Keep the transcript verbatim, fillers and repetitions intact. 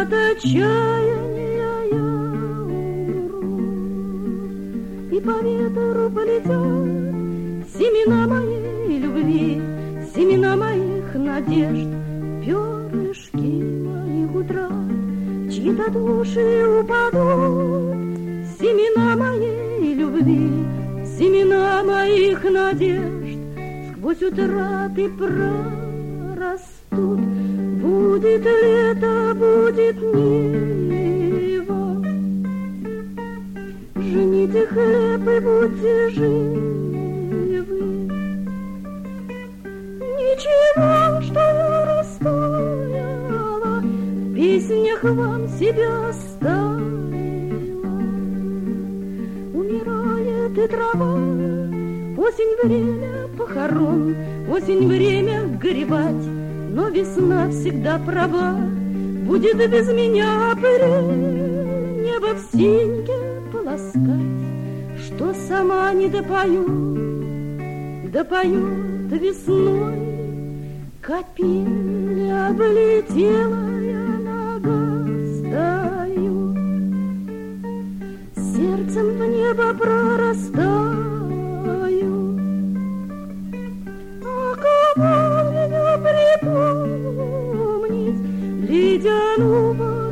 от отчаяния я умру. И по ветру полетят семена моей любви, семена моих надежд, перышки моих утрат, чьи-то души упадут. Семена моей любви, семена моих надежд, сквозь утраты прорастут. Будет лето, будет нива, жните хлеб и будьте живы. Ничего, что растаяла, в песнях вам себя оставила. Умирает и трава, осень время похорон, осень время горевать. Но весна всегда права, будет без меня апрель, небо в синьке полоскать, что сама не допою, допоет весной. Капель облетела, я нога стою, сердцем в небо прорастаю. А кого меня припомнить ледяного